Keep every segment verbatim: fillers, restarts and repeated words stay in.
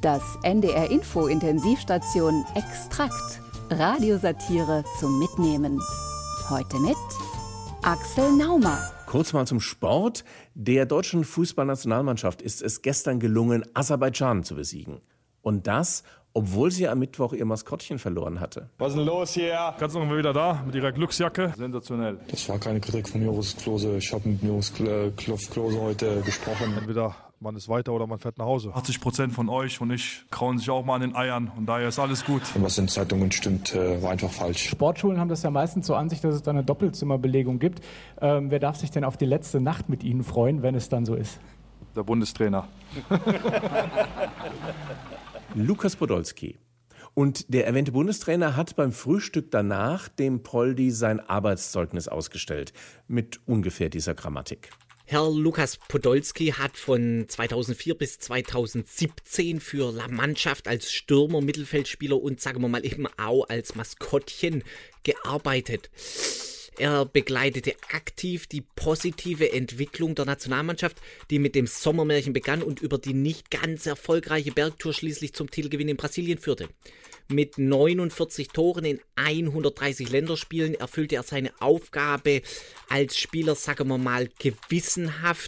Das N D R Info Intensivstation Extrakt. Radiosatire zum Mitnehmen. Heute mit Axel Naumer. Kurz mal zum Sport. Der deutschen Fußballnationalmannschaft ist es gestern gelungen, Aserbaidschan zu besiegen. Und das, obwohl sie am Mittwoch ihr Maskottchen verloren hatte. Was ist denn los hier? Ganz irgendwann wieder da mit ihrer Glücksjacke. Sensationell. Das war keine Kritik von Joris Klose. Ich habe mit Joris Klose heute gesprochen. Entweder man ist weiter oder man fährt nach Hause. achtzig Prozent von euch und ich krauen sich auch mal an den Eiern und daher ist alles gut. Und was in Zeitungen stimmt, war einfach falsch. Sportschulen haben das ja meistens zur Ansicht, dass es da eine Doppelzimmerbelegung gibt. Ähm, wer darf sich denn auf die letzte Nacht mit Ihnen freuen, wenn es dann so ist? Der Bundestrainer. Lukas Podolski. Und der erwähnte Bundestrainer hat beim Frühstück danach dem Poldi sein Arbeitszeugnis ausgestellt. Mit ungefähr dieser Grammatik. Herr Lukas Podolski hat von zweitausendvier bis zweitausendsiebzehn für La Mannschaft als Stürmer, Mittelfeldspieler und sagen wir mal eben auch als Maskottchen gearbeitet. Er begleitete aktiv die positive Entwicklung der Nationalmannschaft, die mit dem Sommermärchen begann und über die nicht ganz erfolgreiche Bergtour schließlich zum Titelgewinn in Brasilien führte. Mit neunundvierzig Toren in hundertdreißig Länderspielen erfüllte er seine Aufgabe als Spieler, sagen wir mal, gewissenhaft,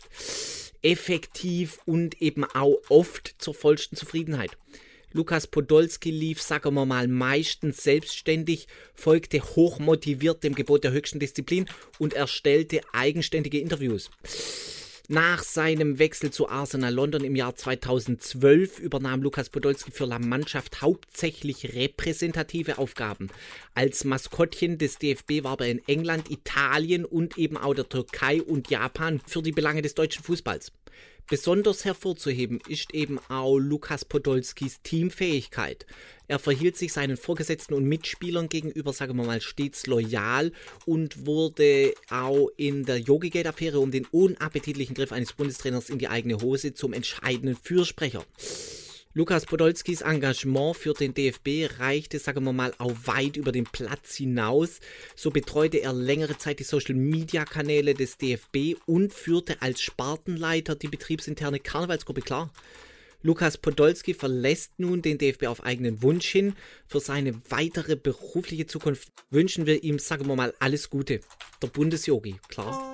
effektiv und eben auch oft zur vollsten Zufriedenheit. Lukas Podolski lief, sagen wir mal, meistens selbstständig, folgte hochmotiviert dem Gebot der höchsten Disziplin und erstellte eigenständige Interviews. Nach seinem Wechsel zu Arsenal London im Jahr zweitausendzwölf übernahm Lukas Podolski für La Mannschaft hauptsächlich repräsentative Aufgaben. Als Maskottchen des D F B war er in England, Italien und eben auch der Türkei und Japan für die Belange des deutschen Fußballs. Besonders hervorzuheben ist eben auch Lukas Podolskis Teamfähigkeit. Er verhielt sich seinen Vorgesetzten und Mitspielern gegenüber, sagen wir mal, stets loyal und wurde auch in der Yogi-Gate-Affäre um den unappetitlichen Griff eines Bundestrainers in die eigene Hose zum entscheidenden Fürsprecher. Lukas Podolskis Engagement für den D F B reichte, sagen wir mal, auch weit über den Platz hinaus. So betreute er längere Zeit die Social-Media-Kanäle des D F B und führte als Spartenleiter die betriebsinterne Karnevalsgruppe. Klar, Lukas Podolski verlässt nun den D F B auf eigenen Wunsch hin. Für seine weitere berufliche Zukunft wünschen wir ihm, sagen wir mal, alles Gute. Der Bundesjogi, klar.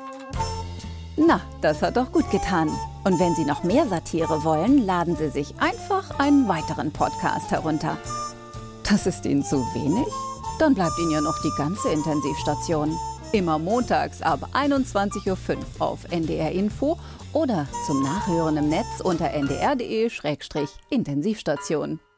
Na, das hat doch gut getan. Und wenn Sie noch mehr Satire wollen, laden Sie sich einfach einen weiteren Podcast herunter. Das ist Ihnen zu wenig? Dann bleibt Ihnen ja noch die ganze Intensivstation. Immer montags ab einundzwanzig Uhr fünf auf N D R Info oder zum Nachhören im Netz unter n d r punkt d e slash intensivstation.